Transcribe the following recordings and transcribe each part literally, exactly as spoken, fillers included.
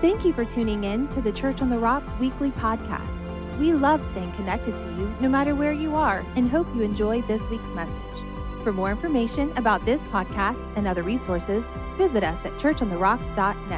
Thank you for tuning in to the Church on the Rock weekly podcast. We love staying connected to you no matter where you are and hope you enjoy this week's message. For more information about this podcast and other resources, visit us at church on the rock dot net.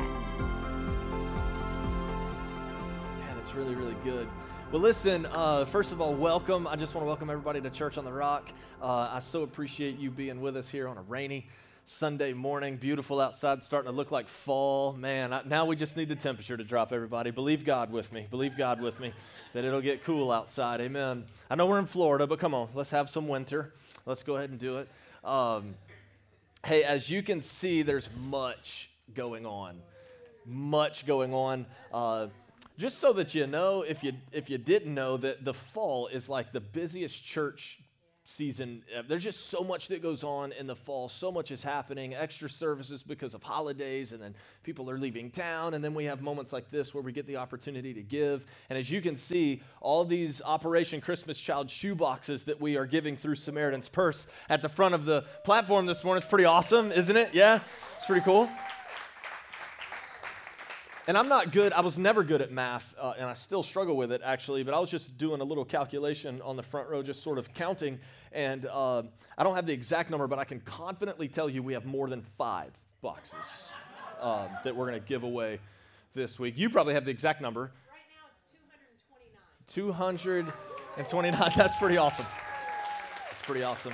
Man, it's really, really good. Well, listen, uh, first of all, welcome. I just want to welcome everybody to Church on the Rock. Uh, I so appreciate you being with us here on a rainy Sunday morning. Beautiful outside, starting to look like fall. Man, I, now we just need the temperature to drop, everybody. Believe God with me. Believe God with me that it'll get cool outside. Amen. I know we're in Florida, but come on, let's have some winter. Let's go ahead and do it. Um, hey, as you can see, there's much going on. Much going on. Uh, just so that you know, if you if you didn't know, that the fall is like the busiest church season. There's just so much that goes on in the fall. So much is happening. Extra services because of holidays, and then people are leaving town, and then we have moments like this where we get the opportunity to give. And as you can see, all these Operation Christmas Child shoe boxes that we are giving through Samaritan's Purse at the front of the platform this morning is pretty awesome, isn't it? Yeah, it's pretty cool. And I'm not good, I was never good at math, uh, and I still struggle with it, actually, but I was just doing a little calculation on the front row, just sort of counting, and uh, I don't have the exact number, but I can confidently tell you we have more than five boxes uh, that we're going to give away this week. You probably have the exact number. Right now it's two hundred twenty-nine. two hundred twenty-nine, that's pretty awesome. That's pretty awesome.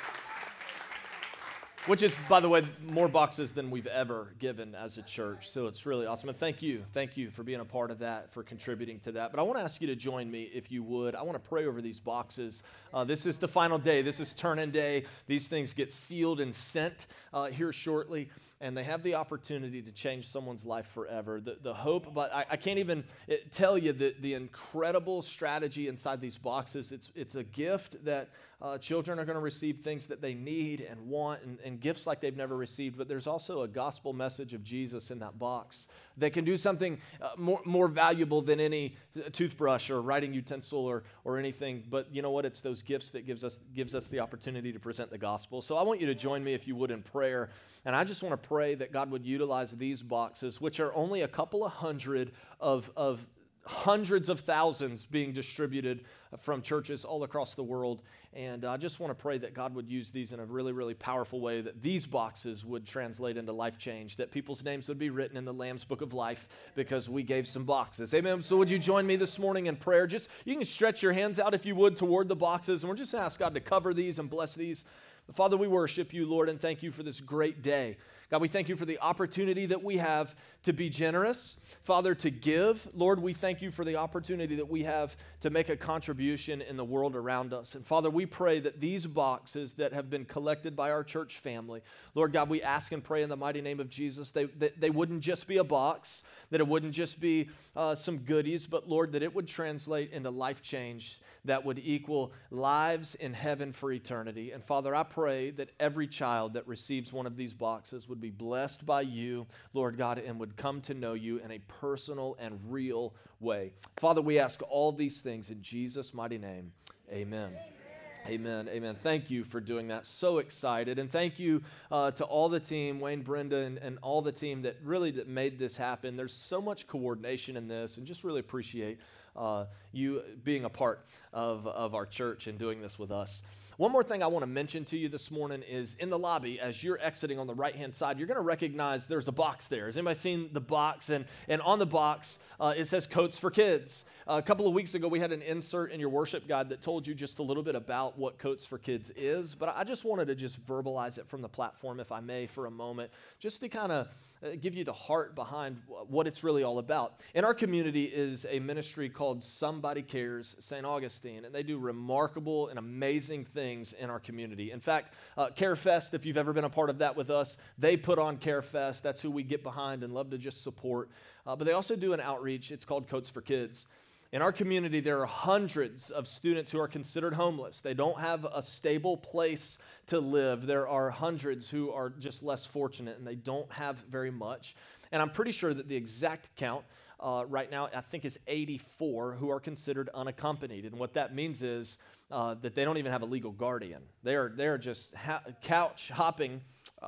Which is, by the way, more boxes than we've ever given as a church. So it's really awesome. And thank you. Thank you for being a part of that, for contributing to that. But I want to ask you to join me, if you would. I want to pray over these boxes. Uh, this is the final day. This is turn-in day. These things get sealed and sent uh, here shortly. And they have the opportunity to change someone's life forever. The, the hope, but I, I can't even tell you the, the incredible strategy inside these boxes. It's, it's a gift that uh, children are going to receive things that they need and want, and, and gifts like they've never received. But there's also a gospel message of Jesus in that box that can do something uh, more, more valuable than any toothbrush or writing utensil or, or anything. But you know what? It's those gifts that gives us, gives us the opportunity to present the gospel. So I want you to join me, if you would, in prayer. And I just want to pray that God would utilize these boxes, which are only a couple of hundred of, of hundreds of thousands being distributed from churches all across the world. And I just want to pray that God would use these in a really, really powerful way, that these boxes would translate into life change, that people's names would be written in the Lamb's Book of Life because we gave some boxes. Amen. So would you join me this morning in prayer? Just, you can stretch your hands out, if you would, toward the boxes. And we're just going to ask God to cover these and bless these. Father, we worship you, Lord, and thank you for this great day. God, we thank you for the opportunity that we have to be generous, Father, to give. Lord, we thank you for the opportunity that we have to make a contribution in the world around us. And Father, we pray that these boxes that have been collected by our church family, Lord God, we ask and pray in the mighty name of Jesus, they, they, they wouldn't just be a box, that it wouldn't just be uh, some goodies, but Lord, that it would translate into life change that would equal lives in heaven for eternity. And Father, I pray that every child that receives one of these boxes would be blessed by you, Lord God, and would come to know you in a personal and real way. Father, we ask all these things in Jesus' mighty name. Amen. Amen. Amen. Thank you for doing that. So excited. And thank you uh, to all the team, Wayne, Brenda, and, and all the team that really that made this happen. There's so much coordination in this, and just really appreciate uh, you being a part of, of our church and doing this with us. One more thing I want to mention to you this morning is in the lobby, as you're exiting on the right-hand side, you're going to recognize there's a box there. Has anybody seen the box? And, and on the box, uh, it says Coats for Kids. Uh, a couple of weeks ago, we had an insert in your worship guide that told you just a little bit about what Coats for Kids is, but I just wanted to just verbalize it from the platform, if I may, for a moment, just to kind of uh, give you the heart behind what it's really all about. In our community is a ministry called Somebody Cares Saint Augustine, and they do remarkable and amazing things in our community. In fact, uh, Care Fest, if you've ever been a part of that with us, they put on Care Fest. That's who we get behind and love to just support. Uh, but they also do an outreach. It's called Coats for Kids. In our community, there are hundreds of students who are considered homeless. They don't have a stable place to live. There are hundreds who are just less fortunate, and they don't have very much. And I'm pretty sure that the exact count uh, right now, I think, is eighty-four who are considered unaccompanied. And what that means is uh, that they don't even have a legal guardian. They are, they are just ha- couch hopping uh,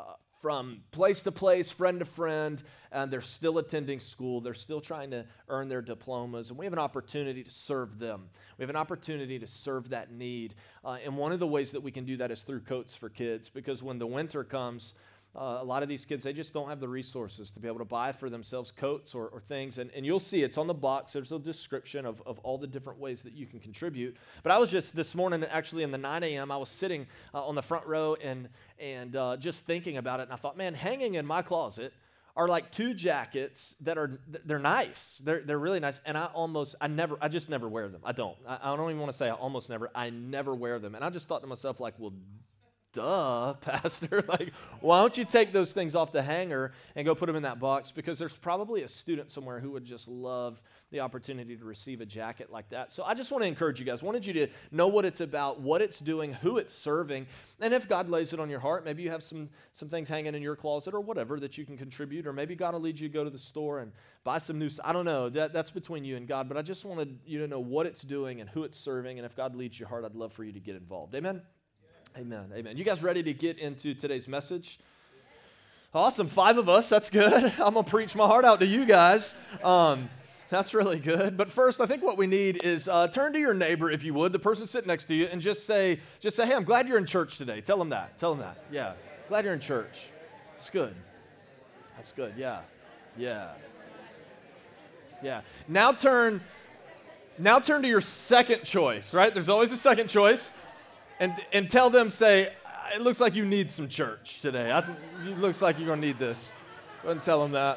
from place to place, friend to friend, and they're still attending school. They're still trying to earn their diplomas, and we have an opportunity to serve them. We have an opportunity to serve that need, uh, and one of the ways that we can do that is through Coats for Kids, because when the winter comes, Uh, a lot of these kids, they just don't have the resources to be able to buy for themselves coats or, or things. And, and you'll see it's on the box. There's a description of, of all the different ways that you can contribute. But I was just this morning, actually in the nine a.m., I was sitting uh, on the front row and, and uh, just thinking about it. And I thought, man, hanging in my closet are like two jackets that are, they're nice. They're, they're really nice. And I almost, I never, I just never wear them. I don't. I, I don't even want to say I almost never. I never wear them. And I just thought to myself, like, well, duh, Pastor, like, why don't you take those things off the hanger and go put them in that box? Because there's probably a student somewhere who would just love the opportunity to receive a jacket like that. So I just want to encourage you guys. I wanted you to know what it's about, what it's doing, who it's serving, and if God lays it on your heart, maybe you have some, some things hanging in your closet or whatever that you can contribute, or maybe God will lead you to go to the store and buy some new, I don't know, that, that's between you and God, but I just wanted you to know what it's doing and who it's serving, and if God leads your heart, I'd love for you to get involved. Amen? Amen, amen. You guys ready to get into today's message? Awesome, five of us, that's good. I'm going to preach my heart out to you guys. Um, that's really good. But first, I think what we need is uh, turn to your neighbor, if you would, the person sitting next to you, and just say, just say, hey, I'm glad you're in church today. Tell them that. Tell them that. Yeah, glad you're in church. It's good. That's good, yeah. Yeah. Yeah. Now turn, now turn to your second choice, right? There's always a second choice. And and tell them, say, it looks like you need some church today. I, it looks like you're going to need this. Go ahead and tell them that.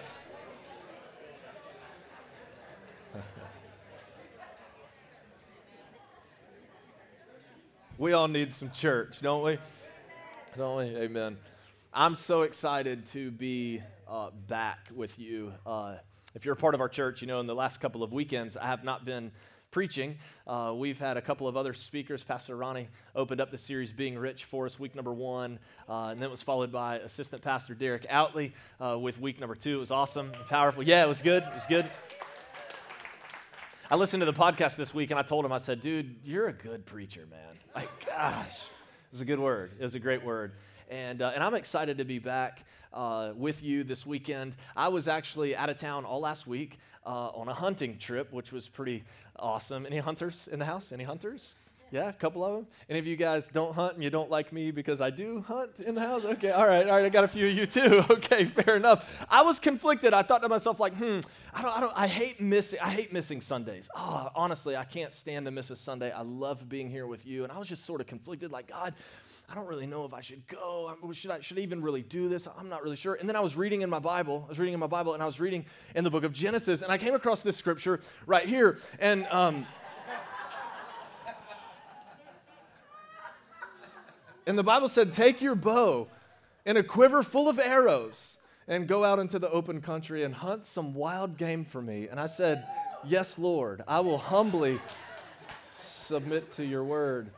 We all need some church, don't we? Don't we? Amen. I'm so excited to be uh, back with you. Uh, if you're a part of our church, you know, in the last couple of weekends, I have not been preaching. Uh, we've had a couple of other speakers. Pastor Ronnie opened up the series Being Rich for us, week number one, uh, and then it was followed by Assistant Pastor Derek Outley uh, with week number two. It was awesome, powerful. Yeah, it was good. It was good. I listened to the podcast this week, and I told him, I said, dude, you're a good preacher, man. Like, gosh, it was a good word. It was a great word. And, uh, and I'm excited to be back uh, with you this weekend. I was actually out of town all last week uh, on a hunting trip, which was pretty awesome. Any hunters in the house? Any hunters? Yeah, a couple of them. Any of you guys don't hunt and you don't like me because I do hunt in the house? Okay, all right, all right. I got a few of you too. Okay, fair enough. I was conflicted. I thought to myself, like, hmm, I don't, I don't, I hate missing, I hate missing Sundays. Oh, honestly, I can't stand to miss a Sunday. I love being here with you, and I was just sort of conflicted, like, God, I don't really know if I should go. Should I, should I even really do this? I'm not really sure. And then I was reading in my Bible. I was reading in my Bible, and I was reading in the book of Genesis, and I came across this scripture right here, and um. And the Bible said, take your bow and a quiver full of arrows and go out into the open country and hunt some wild game for me. And I said, yes, Lord, I will humbly submit to your word.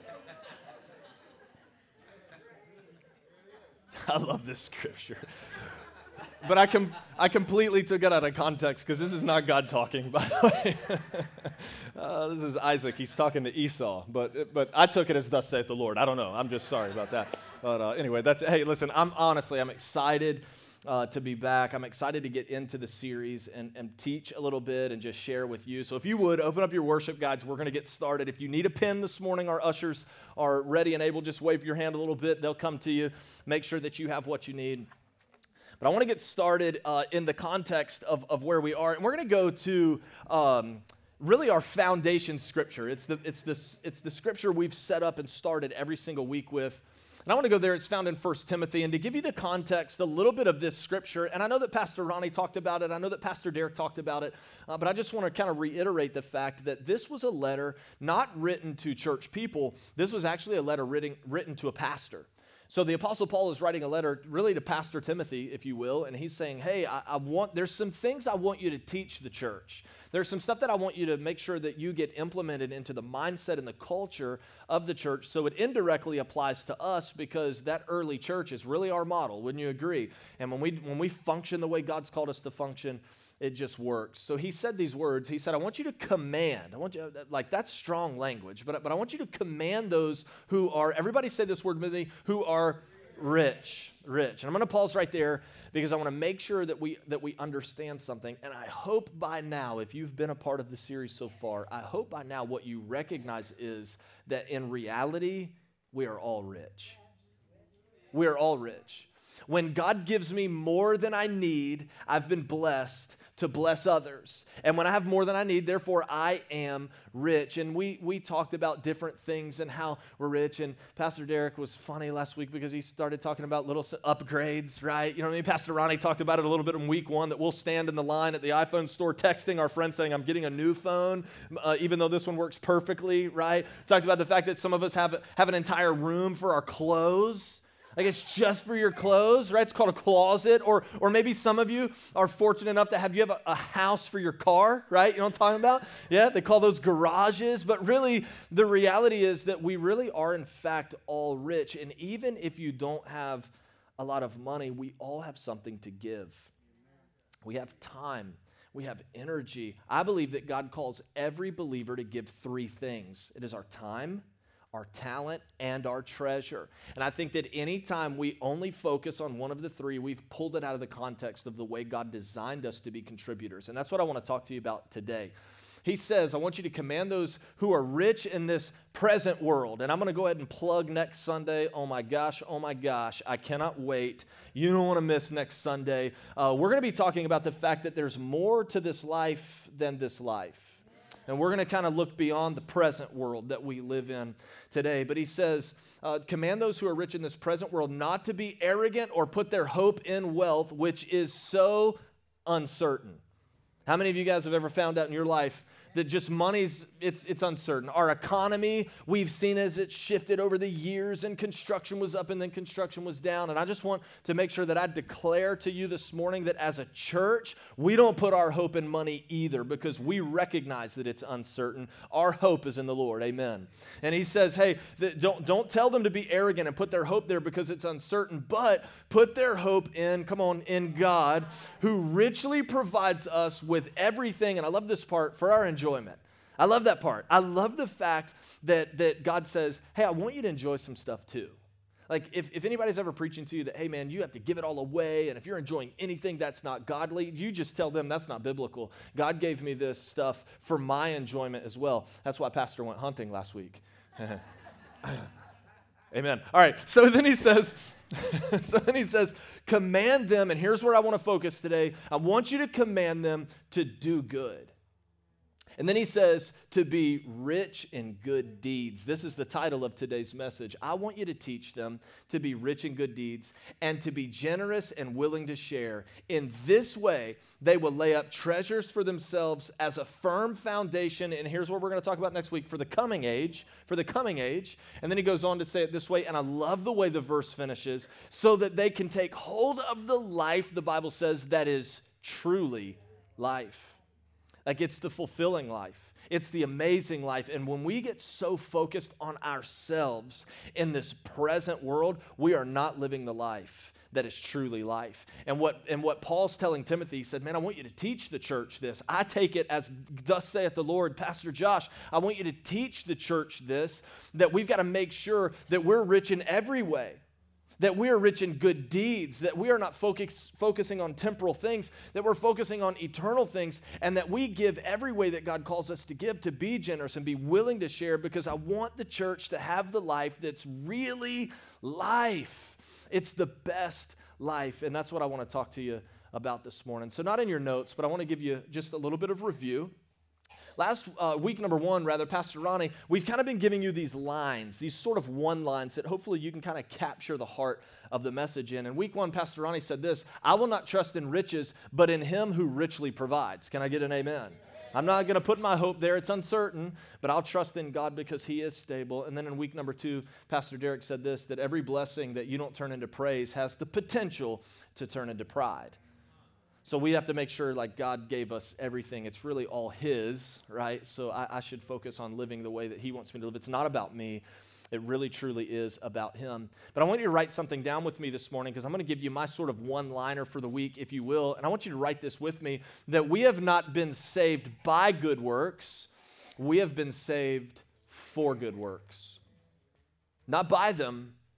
I love this scripture. But I com- I completely took it out of context because this is not God talking, by the way. uh, this is Isaac. He's talking to Esau. But but I took it as thus saith the Lord. I don't know. I'm just sorry about that. But uh, anyway, that's hey, listen, I'm honestly, I'm excited uh, to be back. I'm excited to get into the series and, and teach a little bit and just share with you. So if you would, open up your worship guides. We're going to get started. If you need a pen this morning, our ushers are ready and able. Just wave your hand a little bit. They'll come to you. Make sure that you have what you need. But I want to get started uh, in the context of, of where we are. And we're going to go to um, really our foundation scripture. It's the, it's, this, it's the scripture we've set up and started every single week with. And I want to go there. It's found in First Timothy. And to give you the context, a little bit of this scripture, and I know that Pastor Ronnie talked about it. I know that Pastor Derek talked about it. Uh, but I just want to kind of reiterate the fact that this was a letter not written to church people. This was actually a letter written, written to a pastor. So the Apostle Paul is writing a letter really to Pastor Timothy, if you will, and he's saying, hey, I, I want, there's some things I want you to teach the church. There's some stuff that I want you to make sure that you get implemented into the mindset and the culture of the church, so it indirectly applies to us because that early church is really our model, wouldn't you agree? And when we when we function the way God's called us to function, it just works. So he said these words. He said, I want you to command. I want you, like, that's strong language, but, but I want you to command those who are, everybody say this word with me, who are Rich, rich. And I'm going to pause right there because I want to make sure that we that we understand something. And I hope by now, if you've been a part of the series so far, I hope by now what you recognize is that in reality, we are all rich. We are all rich. When God gives me more than I need, I've been blessed to bless others. And when I have more than I need, therefore I am rich. And we we talked about different things and how we're rich. And Pastor Derek was funny last week because he started talking about little upgrades, right? You know what I mean? Pastor Ronnie talked about it a little bit in week one, that we'll stand in the line at the iPhone store texting our friends saying, I'm getting a new phone, uh, even though this one works perfectly, right? Talked about the fact that some of us have, have an entire room for our clothes. Like it's just for your clothes, right? It's called a closet. Or or maybe some of you are fortunate enough to have, you have a, a house for your car, right? You know what I'm talking about? Yeah, they call those garages. But really, the reality is that we really are, in fact, all rich. And even if you don't have a lot of money, we all have something to give. We have time. We have energy. I believe that God calls every believer to give three things. It is our time, our talent, and our treasure. And I think that anytime we only focus on one of the three, we've pulled it out of the context of the way God designed us to be contributors. And that's what I want to talk to you about today. He says, I want you to command those who are rich in this present world. And I'm going to go ahead and plug next Sunday. Oh my gosh, oh my gosh, I cannot wait. You don't want to miss next Sunday. Uh, we're going to be talking about the fact that there's more to this life than this life. And we're going to kind of look beyond the present world that we live in today. But he says, uh, command those who are rich in this present world not to be arrogant or put their hope in wealth, which is so uncertain. How many of you guys have ever found out in your life that just money's, it's it's uncertain? Our economy, we've seen as it shifted over the years, and construction was up and then construction was down. And I just want to make sure that I declare to you this morning that as a church, we don't put our hope in money either, because we recognize that it's uncertain. Our hope is in the Lord, amen. And he says, hey, th- don't, don't tell them to be arrogant and put their hope there because it's uncertain, but put their hope in, come on, in God, who richly provides us with everything, and I love this part, for our enjoyment. I love that part. I love the fact that, that God says, hey, I want you to enjoy some stuff too. Like if, if anybody's ever preaching to you that, hey man, you have to give it all away, and if you're enjoying anything that's not godly, you just tell them that's not biblical. God gave me this stuff for my enjoyment as well. That's why Pastor went hunting last week. Amen. All right, so then he says, so then he says, command them, and here's where I want to focus today. I want you to command them to do good. And then he says to be rich in good deeds. This is the title of today's message. I want you to teach them to be rich in good deeds and to be generous and willing to share. In this way, they will lay up treasures for themselves as a firm foundation. And here's what we're going to talk about next week, for the coming age, for the coming age. And then he goes on to say it this way, and I love the way the verse finishes, so that they can take hold of the life, the Bible says, that is truly life. Like it's the fulfilling life. It's the amazing life. And when we get so focused on ourselves in this present world, we are not living the life that is truly life. And what and what Paul's telling Timothy, he said, man, I want you to teach the church this. I take it as thus saith the Lord. Pastor Josh, I want you to teach the church this, that we've got to make sure that we're rich in every way. That we are rich in good deeds, that we are not focus, focusing on temporal things, that we're focusing on eternal things, and that we give every way that God calls us to give, to be generous and be willing to share, because I want the church to have the life that's really life. It's the best life, and that's what I want to talk to you about this morning. So not in your notes, but I want to give you just a little bit of review. Last uh, week, number one, rather, Pastor Ronnie, we've kind of been giving you these lines, these sort of one-lines that hopefully you can kind of capture the heart of the message in. And week one, Pastor Ronnie said this, I will not trust in riches, but in him who richly provides. Can I get an amen? I'm not going to put my hope there. It's uncertain, but I'll trust in God because he is stable. And then in week number two, Pastor Derek said this, that every blessing that you don't turn into praise has the potential to turn into pride. So we have to make sure, like, God gave us everything. It's really all his, right? So I, I should focus on living the way that he wants me to live. It's not about me. It really, truly is about him. But I want you to write something down with me this morning, because I'm going to give you my sort of one-liner for the week, if you will. And I want you to write this with me, that we have not been saved by good works. We have been saved for good works. Not by them,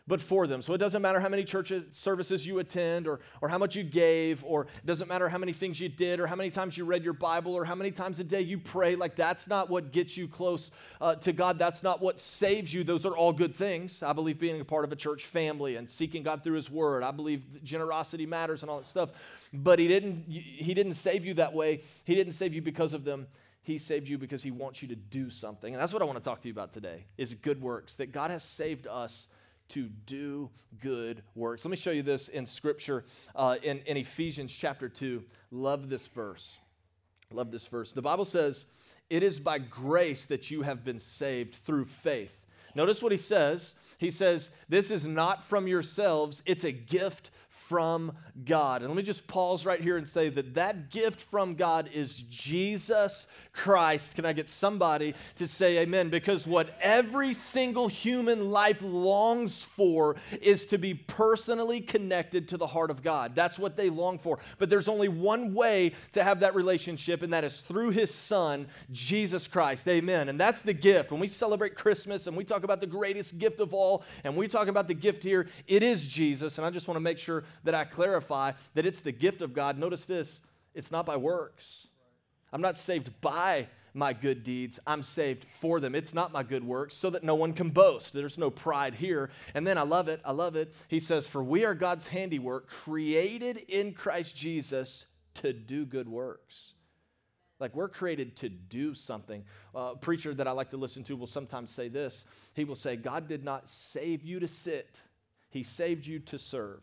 but for them. So it doesn't matter how many church services you attend or, or how much you gave, or it doesn't matter how many things you did or how many times you read your Bible or how many times a day you pray. Like, that's not what gets you close uh, to God. That's not what saves you. Those are all good things. I believe being a part of a church family and seeking God through his word. I believe generosity matters and all that stuff. But he didn't, he didn't save you that way. He didn't save you because of them. He saved you because he wants you to do something. And that's what I want to talk to you about today, is good works, that God has saved us to do good works. Let me show you this in Scripture uh, in, in Ephesians chapter two. Love this verse. Love this verse. The Bible says, it is by grace that you have been saved through faith. Notice what he says. He says, this is not from yourselves. It's a gift from God. And let me just pause right here and say that that gift from God is Jesus Christ. Can I get somebody to say amen? Because what every single human life longs for is to be personally connected to the heart of God. That's what they long for. But there's only one way to have that relationship, and that is through his son, Jesus Christ. Amen. And that's the gift. When we celebrate Christmas and we talk about the greatest gift of all, and we talk about the gift here, it is Jesus. And I just want to make sure that I clarify that it's the gift of God. Notice this, it's not by works. I'm not saved by my good deeds. I'm saved for them. It's not my good works, so that no one can boast. There's no pride here. And then I love it. I love it. He says, for we are God's handiwork, created in Christ Jesus to do good works. Like, we're created to do something. Uh, a preacher that I like to listen to will sometimes say this. He will say, God did not save you to sit. He saved you to serve.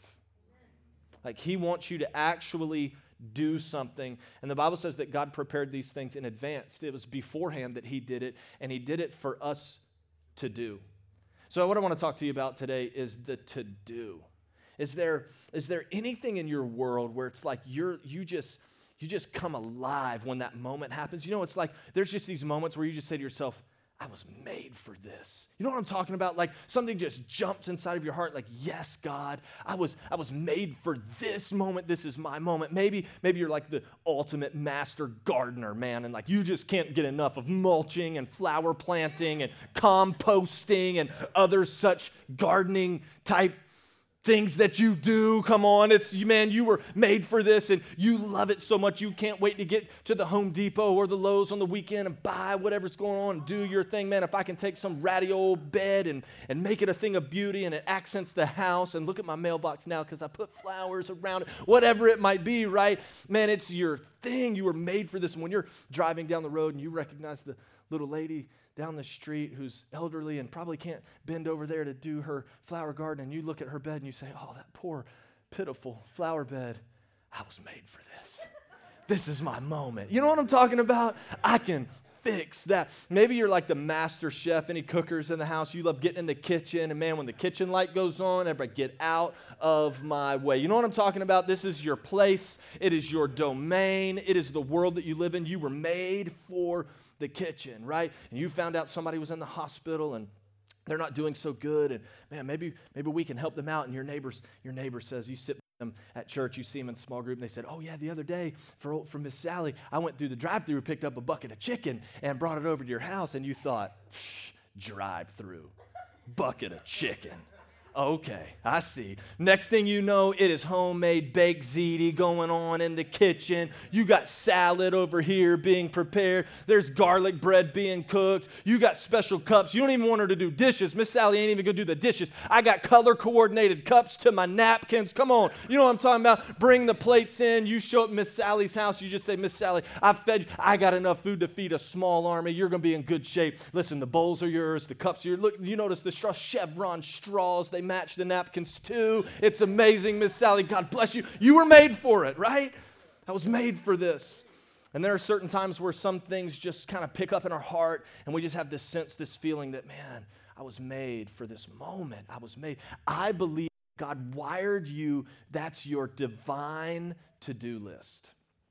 Like, he wants you to actually do something. And the Bible says that God prepared these things in advance. It was beforehand that he did it, and he did it for us to do. So what I want to talk to you about today is the to do. Is there, is there anything in your world where it's like you're you just you just come alive when that moment happens? You know, it's like there's just these moments where you just say to yourself, I was made for this. You know what I'm talking about? Like, something just jumps inside of your heart, like, yes, God, I was I was made for this moment. This is my moment. Maybe, maybe you're like the ultimate master gardener, man, and like you just can't get enough of mulching and flower planting and composting and other such gardening type things that you do. Come on, it's, man, you were made for this, and you love it so much you can't wait to get to the Home Depot or the Lowe's on the weekend and buy whatever's going on and do your thing. Man, if I can take some ratty old bed and, and make it a thing of beauty and it accents the house, and look at my mailbox now because I put flowers around it, whatever it might be, right? Man, it's your thing. You were made for this. And when you're driving down the road and you recognize the little lady down the street who's elderly and probably can't bend over there to do her flower garden, and you look at her bed and you say, oh, that poor, pitiful flower bed. I was made for this. This is my moment. You know what I'm talking about? I can fix that. Maybe you're like the master chef. Any cookers in the house? You love getting in the kitchen, and man, when the kitchen light goes on, everybody get out of my way. You know what I'm talking about? This is your place. It is your domain. It is the world that you live in. You were made for the kitchen, right? And you found out somebody was in the hospital and they're not doing so good, and man, maybe maybe we can help them out. And your neighbors, your neighbor says, you sit with them at church, you see them in small group, and they said, oh yeah, the other day for for Miss Sally, I went through the drive-thru, picked up a bucket of chicken, and brought it over to your house. And you thought, drive-thru, bucket of chicken. Okay, I see. Next thing you know, it is homemade baked ziti going on in the kitchen. You got salad over here being prepared. There's garlic bread being cooked. You got special cups. You don't even want her to do dishes. Miss Sally ain't even going to do the dishes. I got color-coordinated cups to my napkins. Come on. You know what I'm talking about? Bring the plates in. You show up at Miss Sally's house. You just say, Miss Sally, I fed you. I got enough food to feed a small army. You're going to be in good shape. Listen, the bowls are yours. The cups are yours. Look, you notice the straw, chevron straws. They match the napkins too. It's amazing, Miss Sally. God bless you. You were made for it, right? I was made for this. And there are certain times where some things just kind of pick up in our heart, and we just have this sense, this feeling that, man, I was made for this moment. I was made. I believe God wired you. That's your divine to-do list.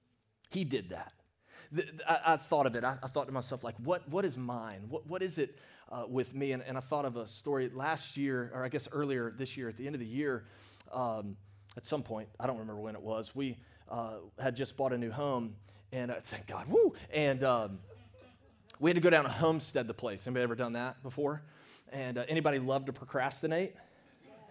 He did that. I, I thought of it. I, I thought to myself, like, what, what is mine? What, what is it uh, with me? And, and I thought of a story last year, or I guess earlier this year, at the end of the year, um, at some point, I don't remember when it was, we uh, had just bought a new home, and uh, thank God, woo! And um, we had to go down and homestead the place. Anybody ever done that before? And uh, anybody love to procrastinate?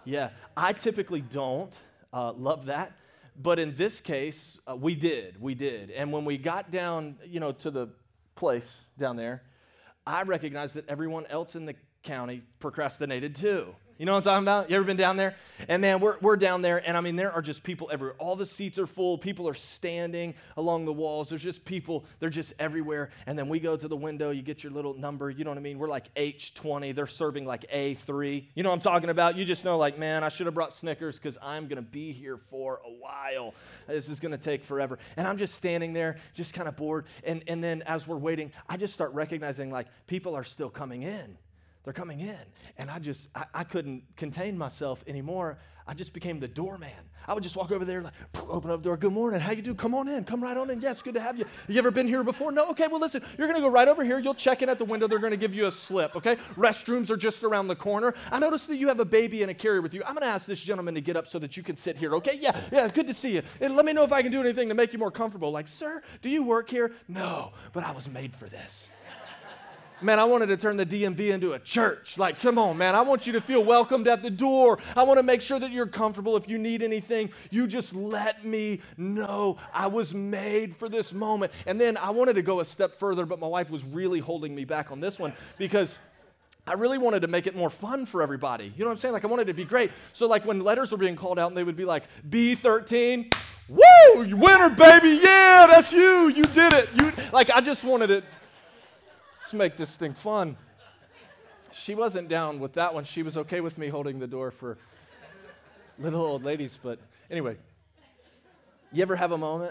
Yeah, I typically don't uh, love that. But in this case, uh, we did, we did. And when we got down, you know, to the place down there, I recognized that everyone else in the county procrastinated too. You know what I'm talking about? You ever been down there? And man, we're we're down there, and I mean, there are just people everywhere. All the seats are full. People are standing along the walls. There's just people. They're just everywhere. And then we go to the window. You get your little number. You know what I mean? We're like H twenty. They're serving like A three. You know what I'm talking about? You just know, like, man, I should have brought Snickers because I'm going to be here for a while. This is going to take forever. And I'm just standing there, just kind of bored. And, and then as we're waiting, I just start recognizing, like, people are still coming in. They're coming in, and I just, I, I couldn't contain myself anymore. I just became the doorman. I would just walk over there, like, open up the door. Good morning. How you do? Come on in. Come right on in. Yeah, it's good to have you. You ever been here before? No? Okay, well, listen, you're going to go right over here. You'll check in at the window. They're going to give you a slip, okay? Restrooms are just around the corner. I noticed that you have a baby and a carrier with you. I'm going to ask this gentleman to get up so that you can sit here, okay? Yeah, yeah, good to see you. And let me know if I can do anything to make you more comfortable. Like, sir, do you work here? No, but I was made for this. Man, I wanted to turn the D M V into a church. Like, come on, man. I want you to feel welcomed at the door. I want to make sure that you're comfortable. If you need anything, you just let me know. I was made for this moment. And then I wanted to go a step further, but my wife was really holding me back on this one because I really wanted to make it more fun for everybody. You know what I'm saying? Like, I wanted it to be great. So, like, when letters were being called out and they would be like, B thirteen, woo, you winner, baby. Yeah, that's you. You did it. You Like, I just wanted it. Let's make this thing fun. She wasn't down with that one. She was okay with me holding the door for little old ladies. But anyway, you ever have a moment?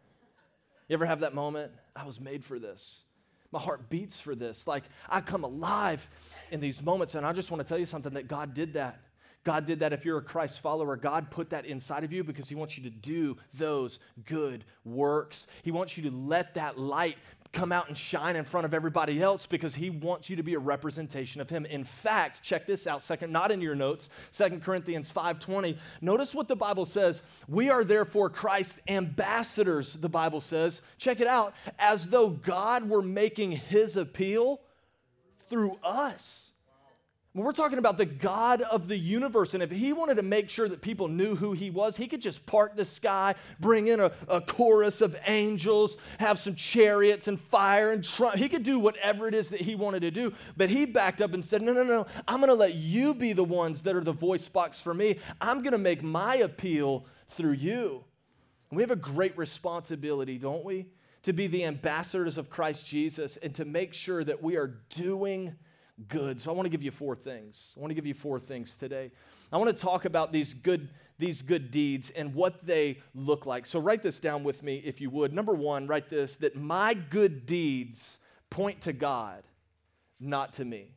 You ever have that moment? I was made for this. My heart beats for this. Like, I come alive in these moments. And I just want to tell you something, that God did that. God did that. If you're a Christ follower, God put that inside of you because he wants you to do those good works. He wants you to let that light come out and shine in front of everybody else because he wants you to be a representation of him. In fact, check this out, second, not in your notes, Second Corinthians five twenty. Notice what the Bible says. We are therefore Christ's ambassadors, the Bible says. Check it out. As though God were making his appeal through us. We're talking about the God of the universe, and if he wanted to make sure that people knew who he was, he could just part the sky, bring in a, a chorus of angels, have some chariots and fire and trump. He could do whatever it is that he wanted to do, but he backed up and said, no, no, no, I'm going to let you be the ones that are the voice box for me. I'm going to make my appeal through you. And we have a great responsibility, don't we, to be the ambassadors of Christ Jesus and to make sure that we are doing good. So I want to give you four things. I want to give you four things today. I want to talk about these good, these good deeds and what they look like. So write this down with me if you would. Number one, write this, that my good deeds point to God, not to me.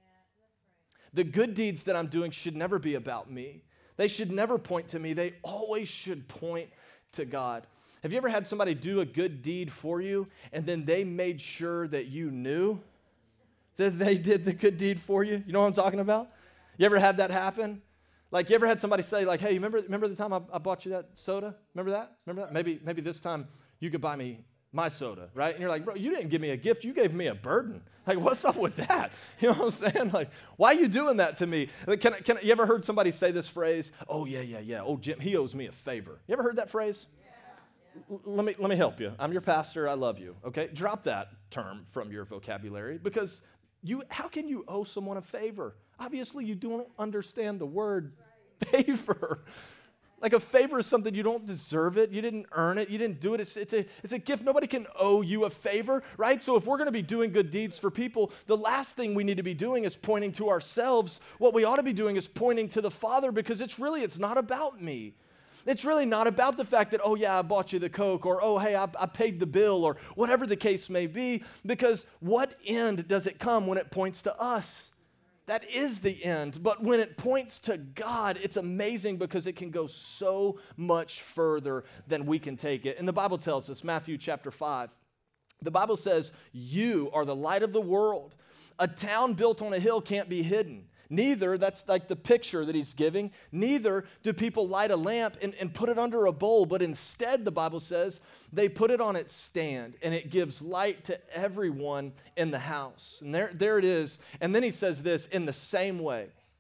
The good deeds that I'm doing should never be about me. They should never point to me. They always should point to God. Have you ever had somebody do a good deed for you and then they made sure that you knew that they did the good deed for you? You know what I'm talking about? You ever had that happen? Like, you ever had somebody say, like, hey, remember remember the time I, I bought you that soda? Remember that? Remember that? Maybe, maybe this time you could buy me my soda, right? And you're like, bro, you didn't give me a gift. You gave me a burden. Like, what's up with that? You know what I'm saying? Like, why are you doing that to me? Like, can, can, you ever heard somebody say this phrase? Oh, yeah, yeah, yeah. Oh, Jim, he owes me a favor. You ever heard that phrase? Yes. L- let me, let me help you. I'm your pastor. I love you, okay? Drop that term from your vocabulary because You, how can you owe someone a favor? Obviously, you don't understand the word favor. Like, a favor is something you don't deserve it. You didn't earn it. You didn't do it. It's, it's, a, it's a gift. Nobody can owe you a favor, right? So if we're going to be doing good deeds for people, the last thing we need to be doing is pointing to ourselves. What we ought to be doing is pointing to the Father because it's really, it's not about me. It's really not about the fact that, oh, yeah, I bought you the Coke, or, oh, hey, I, I paid the bill, or whatever the case may be, because what end does it come when it points to us? That is the end. But when it points to God, it's amazing because it can go so much further than we can take it. And the Bible tells us, Matthew chapter five, the Bible says, you are the light of the world. A town built on a hill can't be hidden. Neither, that's like the picture that he's giving, neither do people light a lamp and, and put it under a bowl, but instead, the Bible says, they put it on its stand, and it gives light to everyone in the house. And there, there it is. And then he says this, in the same way,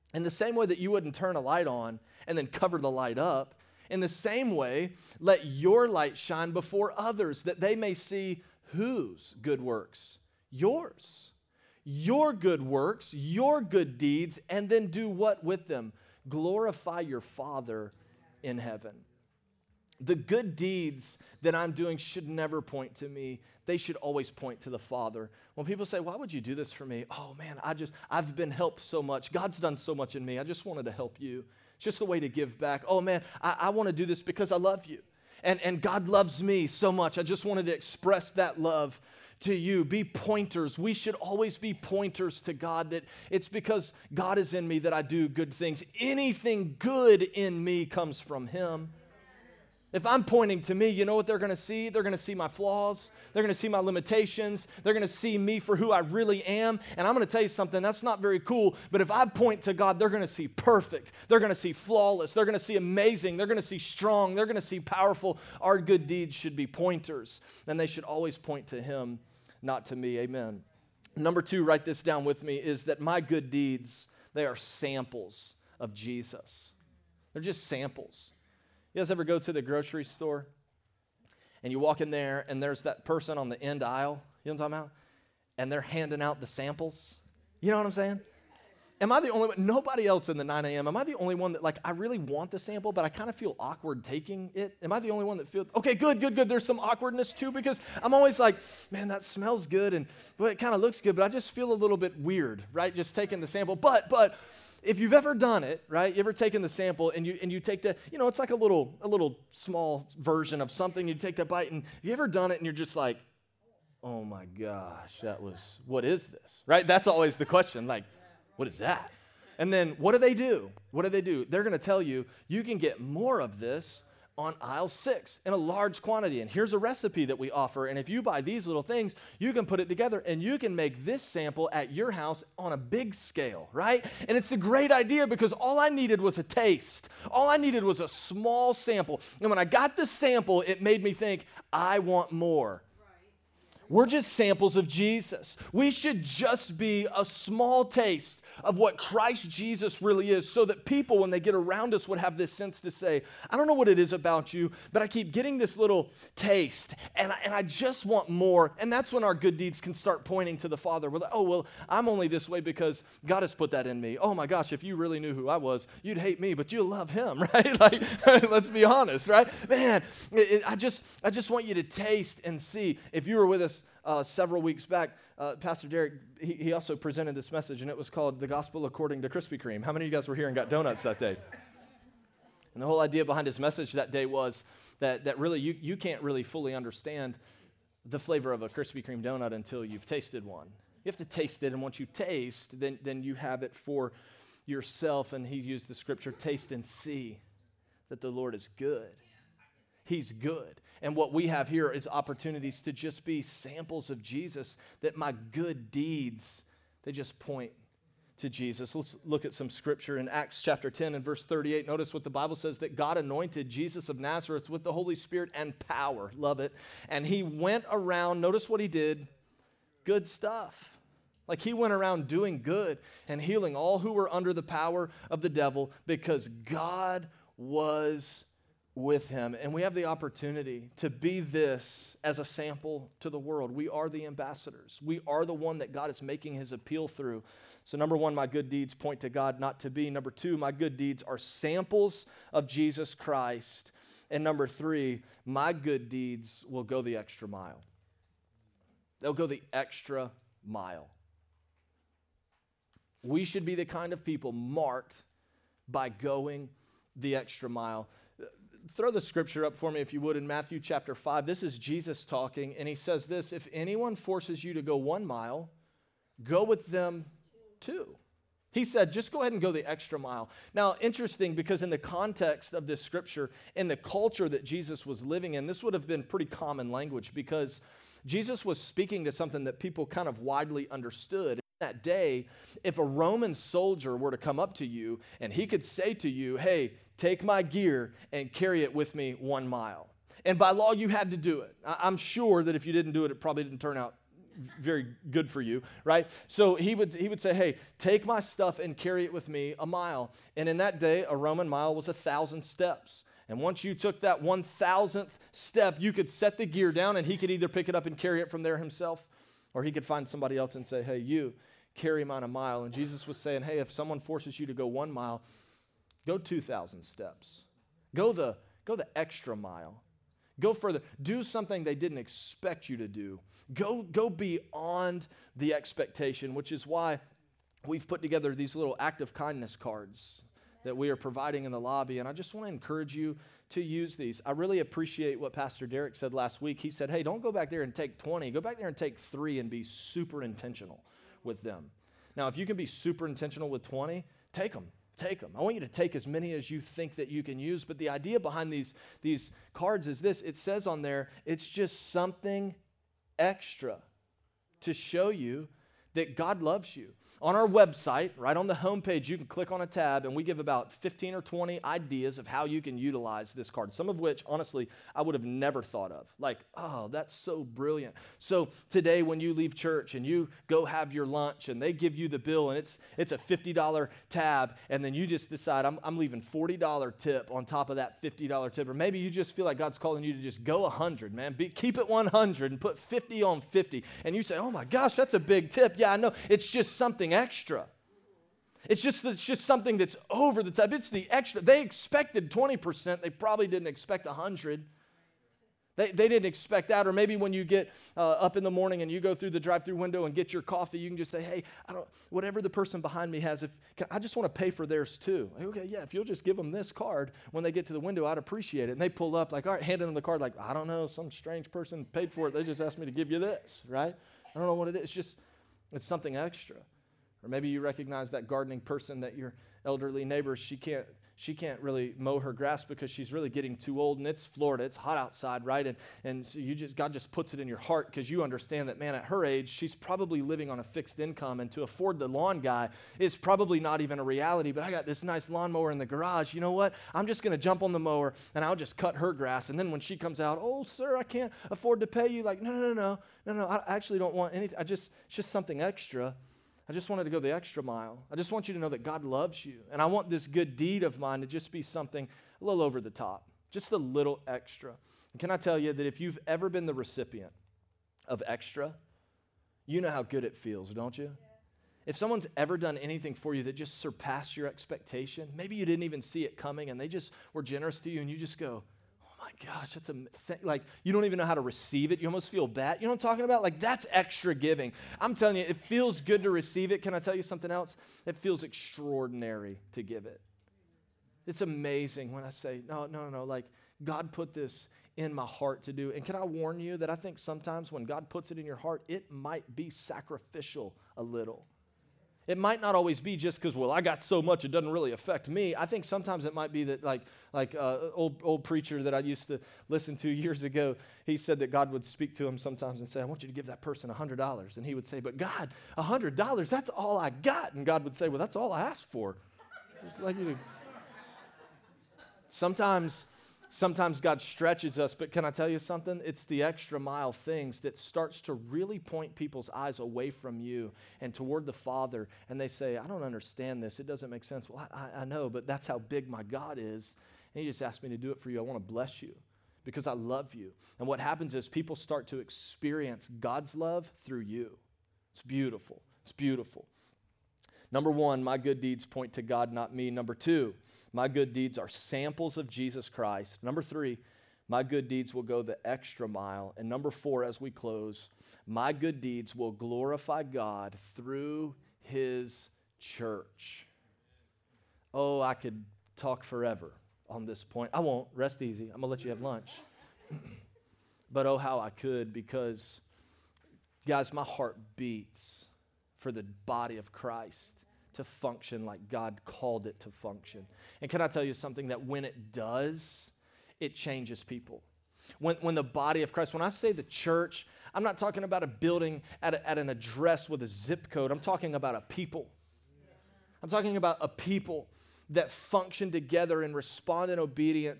In the same way that you wouldn't turn a light on and then cover the light up, in the same way, let your light shine before others, that they may see whose good works? Yours. Your good works, your good deeds, and then do what with them? Glorify your Father in heaven. The good deeds that I'm doing should never point to me. They should always point to the Father. When people say, why would you do this for me? Oh man, I just, I've been helped so much. God's done so much in me. I just wanted to help you. It's just a way to give back. Oh man, I, I want to do this because I love you. And, and God loves me so much. I just wanted to express that love to you. Be pointers. We should always be pointers to God, that it's because God is in me that I do good things. Anything good in me comes from Him. If I'm pointing to me, you know what they're going to see? They're going to see my flaws. They're going to see my limitations. They're going to see me for who I really am. And I'm going to tell you something, that's not very cool. But if I point to God, they're going to see perfect. They're going to see flawless. They're going to see amazing. They're going to see strong. They're going to see powerful. Our good deeds should be pointers. And they should always point to Him, not to me. Amen. Number two, write this down with me, is that my good deeds, they are samples of Jesus. They're just samples. You guys ever go to the grocery store and you walk in there and there's that person on the end aisle, you know what I'm talking about? And they're handing out the samples. You know what I'm saying? Am I the only one? Nobody else in the nine a.m. Am I the only one that, like, I really want the sample, but I kind of feel awkward taking it? Am I the only one that feels, okay, good, good, good. There's some awkwardness too, because I'm always like, man, that smells good and but it kind of looks good, but I just feel a little bit weird, right? Just taking the sample. But, but, if you've ever done it, right, you ever taken the sample and you and you take the, you know, it's like a little a little small version of something. You take that bite and you ever done it and you're just like, oh my gosh, that was, what is this, right? That's always the question, like, what is that? And then what do they do? What do they do? They're going to tell you, you can get more of this on aisle six in a large quantity. And here's a recipe that we offer. And if you buy these little things, you can put it together and you can make this sample at your house on a big scale, right? And it's a great idea because all I needed was a taste. All I needed was a small sample. And when I got the sample, it made me think, I want more. We're just samples of Jesus. We should just be a small taste of what Christ Jesus really is, so that people, when they get around us, would have this sense to say, I don't know what it is about you, but I keep getting this little taste, and I, and I just want more. And that's when our good deeds can start pointing to the Father. We're like, oh, well, I'm only this way because God has put that in me. Oh my gosh, if you really knew who I was, you'd hate me, but you love Him, right? Like, let's be honest, right? Man, it, it, I just I just want you to taste and see. If you were with us Uh, several weeks back, uh, Pastor Derek, he, he also presented this message, and it was called The Gospel According to Krispy Kreme. How many of you guys were here and got donuts that day? And the whole idea behind his message that day was that, that really you, you can't really fully understand the flavor of a Krispy Kreme donut until you've tasted one. You have to taste it, and once you taste, then, then you have it for yourself. And he used the scripture, taste and see that the Lord is good. He's good. And what we have here is opportunities to just be samples of Jesus, that my good deeds, they just point to Jesus. Let's look at some scripture in Acts chapter ten and verse thirty-eight. Notice what the Bible says, that God anointed Jesus of Nazareth with the Holy Spirit and power. Love it. And He went around, notice what He did, good stuff. Like He went around doing good and healing all who were under the power of the devil, because God was with Him. And we have the opportunity to be this as a sample to the world. We are the ambassadors. We are the one that God is making His appeal through. So number one, my good deeds point to God, not to me. Number two, my good deeds are samples of Jesus Christ. And number three, my good deeds will go the extra mile. They'll go the extra mile. We should be the kind of people marked by going the extra mile. Throw the scripture up for me, if you would, in Matthew chapter five. This is Jesus talking, and He says this, if anyone forces you to go one mile, go with them two. He said, just go ahead and go the extra mile. Now, interesting, because in the context of this scripture, in the culture that Jesus was living in, this would have been pretty common language, because Jesus was speaking to something that people kind of widely understood. That day, if a Roman soldier were to come up to you and he could say to you, hey, take my gear and carry it with me one mile. And by law, you had to do it. I'm sure that if you didn't do it, it probably didn't turn out very good for you, right? So he would he would say, hey, take my stuff and carry it with me a mile. And in that day, a Roman mile was a thousand steps. And once you took that one thousandth step, you could set the gear down, and he could either pick it up and carry it from there himself, or he could find somebody else and say, hey, you carry mine a mile. And Jesus was saying, hey, if someone forces you to go one mile, go two thousand steps. Go the, go the extra mile. Go further. Do something they didn't expect you to do. Go, go beyond the expectation, which is why we've put together these little act of kindness cards that we are providing in the lobby. And I just want to encourage you to use these. I really appreciate what Pastor Derek said last week. He said, hey, don't go back there and take twenty. Go back there and take three and be super intentional with them. Now, if you can be super intentional with twenty, take them. Take them. I want you to take as many as you think that you can use. But the idea behind these, these cards is this. It says on there, it's just something extra to show you that God loves you. On our website, right on the homepage, you can click on a tab, and we give about fifteen or twenty ideas of how you can utilize this card, some of which, honestly, I would have never thought of. Like, oh, that's so brilliant. So today when you leave church and you go have your lunch and they give you the bill, and it's it's a fifty dollar tab, and then you just decide, I'm, I'm leaving forty dollar tip on top of that fifty dollar tip, or maybe you just feel like God's calling you to just go one hundred, man. Be, keep it one hundred and put fifty on fifty, and you say, oh my gosh, that's a big tip. Yeah, I know. It's just something extra. It's just it's just something that's over the top. It's the extra. They expected twenty percent. They probably didn't expect one hundred. They, they didn't expect that. Or maybe when you get uh, up in the morning and you go through the drive-through window and get your coffee, you can just say, hey, I don't, whatever the person behind me has, if can, I just want to pay for theirs too. Like, okay, yeah, if you'll just give them this card when they get to the window, I'd appreciate it. And they pull up like, all right, handing them the card like, I don't know, some strange person paid for it. They just asked me to give you this, right? I don't know what it is. It's just, it's something extra. Or maybe you recognize that gardening person, that your elderly neighbor, she can't she can't really mow her grass because she's really getting too old, and it's Florida, it's hot outside, right? And and so you just God just puts it in your heart because you understand that, man, at her age, she's probably living on a fixed income, and to afford the lawn guy is probably not even a reality. But I got this nice lawnmower in the garage. You know what? I'm just going to jump on the mower and I'll just cut her grass. And then when she comes out, oh, sir, I can't afford to pay you. Like, no, no, no, no, no, no. I actually don't want anything. I just it's just something extra. I just wanted to go the extra mile. I just want you to know that God loves you. And I want this good deed of mine to just be something a little over the top, just a little extra. And can I tell you that if you've ever been the recipient of extra, you know how good it feels, don't you? Yes. If someone's ever done anything for you that just surpassed your expectation, maybe you didn't even see it coming and they just were generous to you and you just go, my gosh, that's a th- like you don't even know how to receive it. You almost feel bad. You know what I'm talking about? Like that's extra giving. I'm telling you, it feels good to receive it. Can I tell you something else? It feels extraordinary to give it. It's amazing when I say, no, no, no, like God put this in my heart to do. And can I warn you that I think sometimes when God puts it in your heart, it might be sacrificial a little. It might not always be just because, well, I got so much it doesn't really affect me. I think sometimes it might be that like like uh, old old preacher that I used to listen to years ago, he said that God would speak to him sometimes and say, I want you to give that person one hundred dollars. And he would say, but God, one hundred dollars, that's all I got. And God would say, well, that's all I asked for. Just like you to... Sometimes... Sometimes God stretches us, but can I tell you something? It's the extra mile things that starts to really point people's eyes away from you and toward the Father, and they say, I don't understand this. It doesn't make sense. Well, I, I know, but that's how big my God is, and He just asked me to do it for you. I want to bless you because I love you. And what happens is people start to experience God's love through you. It's beautiful. It's beautiful. Number one, my good deeds point to God, not me. Number two, my good deeds are samples of Jesus Christ. Number three, my good deeds will go the extra mile. And number four, as we close, my good deeds will glorify God through His church. Oh, I could talk forever on this point. I won't. Rest easy. I'm going to let you have lunch. But oh, how I could, because, guys, my heart beats for the body of Christ to function like God called it to function. And can I tell you something, that when it does, it changes people. When, when the body of Christ, when I say the church, I'm not talking about a building at, a, at an address with a zip code. I'm talking about a people. I'm talking about a people that function together and respond in obedience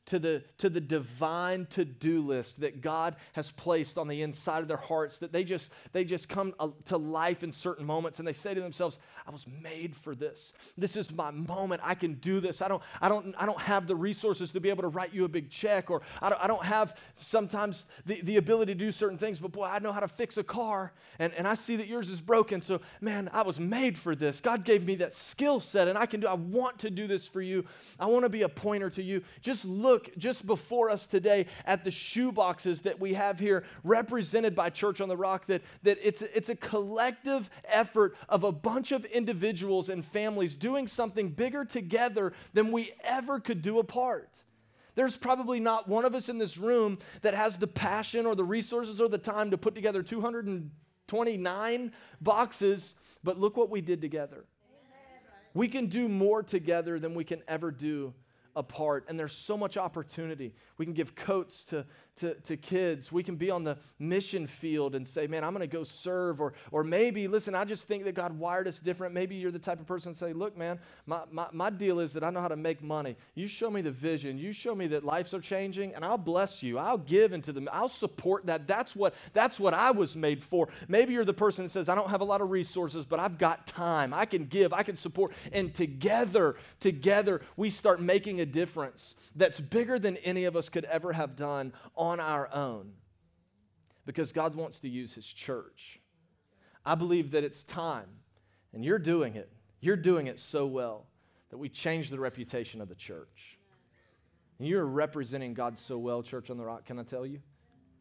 to the, to the divine to-do list that God has placed on the inside of their hearts, that they just, they just come to life in certain moments and they say to themselves, I was made for this. This is my moment. I can do this. I don't, I don't, I don't have the resources to be able to write you a big check, or I don't, I don't have sometimes the, the ability to do certain things, but boy, I know how to fix a car, and, and I see that yours is broken, so man, I was made for this. God gave me that skill set, and I can do, I want to do this for you. I want to be a pointer to you. Just look just before us today at the shoe boxes that we have here represented by Church on the Rock, that, that it's, it's a collective effort of a bunch of individuals and families doing something bigger together than we ever could do apart. There's probably not one of us in this room that has the passion or the resources or the time to put together two hundred twenty-nine boxes, but look what we did together. We can do more together than we can ever do apart, and there's so much opportunity. We can give coats to, to, to kids. We can be on the mission field and say, man, I'm going to go serve, or or maybe, listen, I just think that God wired us different. Maybe you're the type of person to say, look, man, my, my, my deal is that I know how to make money. You show me the vision. You show me that lives are changing, and I'll bless you. I'll give into them. I'll support that. That's what, that's what I was made for. Maybe you're the person that says, I don't have a lot of resources, but I've got time. I can give. I can support. And together, together, we start making a difference that's bigger than any of us could ever have done on our own, because God wants to use his church. I believe that it's time, and you're doing it. You're doing it so well that we change the reputation of the church. And you're representing God so well, Church on the Rock, can I tell you?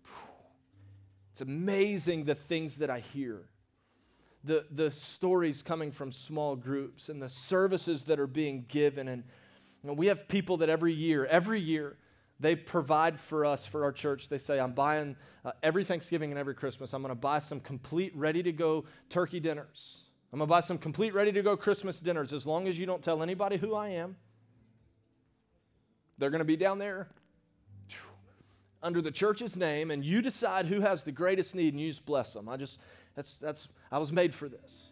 It's amazing the things that I hear. The, the stories coming from small groups and the services that are being given. And you know, we have people that every year, every year, they provide for us, for our church. They say, I'm buying uh, every Thanksgiving and every Christmas, I'm going to buy some complete ready-to-go turkey dinners. I'm going to buy some complete ready-to-go Christmas dinners as long as you don't tell anybody who I am. They're going to be down there under the church's name, and you decide who has the greatest need, and you just bless them. I just, that's, that's, I was made for this.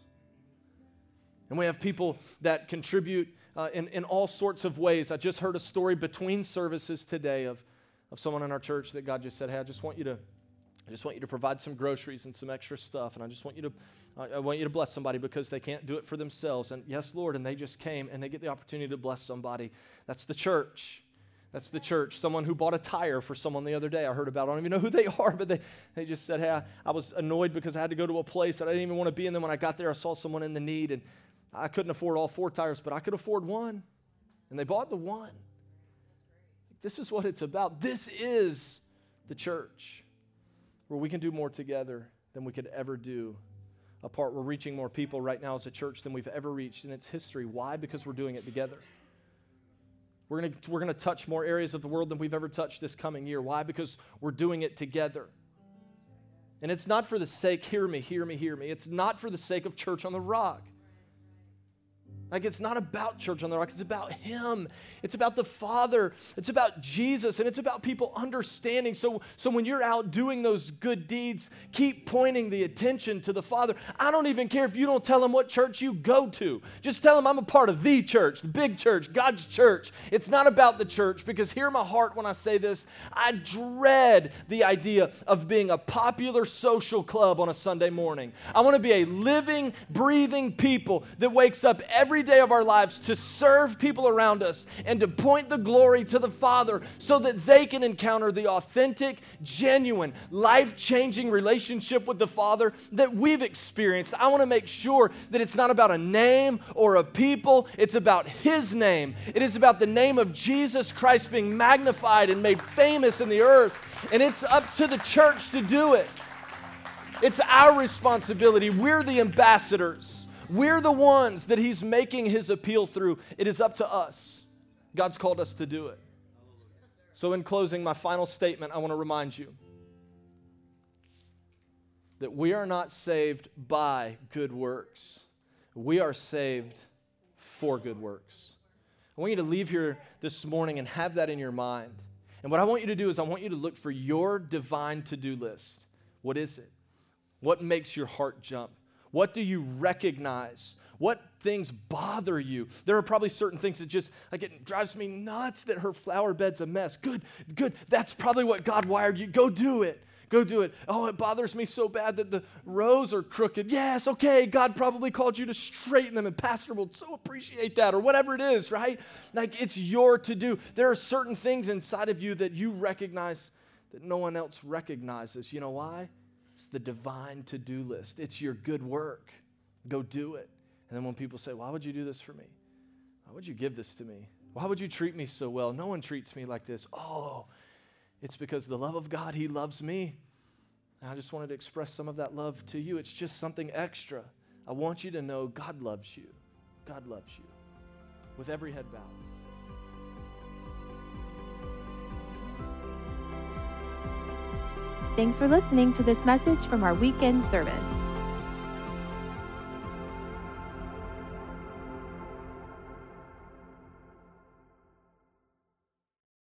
And we have people that contribute uh, in, in all sorts of ways. I just heard a story between services today of, of someone in our church that God just said, hey, I just want you to, I just want you to provide some groceries and some extra stuff, and I just want you to, uh, I want you to bless somebody because they can't do it for themselves. And yes, Lord, and they just came and they get the opportunity to bless somebody. That's the church. That's the church. Someone who bought a tire for someone the other day I heard about. I don't even know who they are, but they, they just said, hey, I, I was annoyed because I had to go to a place that I didn't even want to be in. Then when I got there, I saw someone in the need, and I couldn't afford all four tires, but I could afford one. And they bought the one. This is what it's about. This is the church, where we can do more together than we could ever do apart. We're reaching more people right now as a church than we've ever reached in its history. Why? Because we're doing it together. We're going to we're going to touch more areas of the world than we've ever touched this coming year. Why? Because we're doing it together. And it's not for the sake, hear me, hear me, hear me. It's not for the sake of Church on the Rock. Like, it's not about Church on the Rock. It's about Him. It's about the Father. It's about Jesus. And it's about people understanding. So, so when you're out doing those good deeds, keep pointing the attention to the Father. I don't even care if you don't tell them what church you go to. Just tell them I'm a part of the church, the big church, God's church. It's not about the church, because hear my heart when I say this. I dread the idea of being a popular social club on a Sunday morning. I want to be a living, breathing people that wakes up every day of our lives to serve people around us and to point the glory to the Father so that they can encounter the authentic, genuine, life-changing relationship with the Father that we've experienced. I want to make sure that it's not about a name or a people. It's about His name. It is about the name of Jesus Christ being magnified and made famous in the earth. And it's up to the church to do it. It's our responsibility. We're the ambassadors. We're the ones that He's making His appeal through. It is up to us. God's called us to do it. So in closing, my final statement, I want to remind you that we are not saved by good works. We are saved for good works. I want you to leave here this morning and have that in your mind. And what I want you to do is I want you to look for your divine to-do list. What is it? What makes your heart jump? What do you recognize? What things bother you? There are probably certain things that just, like it drives me nuts that her flower bed's a mess. Good, good. That's probably what God wired you. Go do it. Go do it. Oh, it bothers me so bad that the rows are crooked. Yes, okay, God probably called you to straighten them, and Pastor will so appreciate that, or whatever it is, right? Like it's your to-do. There are certain things inside of you that you recognize that no one else recognizes. You know why? It's the divine to-do list. It's your good work. Go do it. And then when people say, why would you do this for me? Why would you give this to me? Why would you treat me so well? No one treats me like this. Oh, it's because the love of God, he loves me. And I just wanted to express some of that love to you. It's just something extra. I want you to know God loves you. God loves you. With every head bowed. Thanks for listening to this message from our weekend service.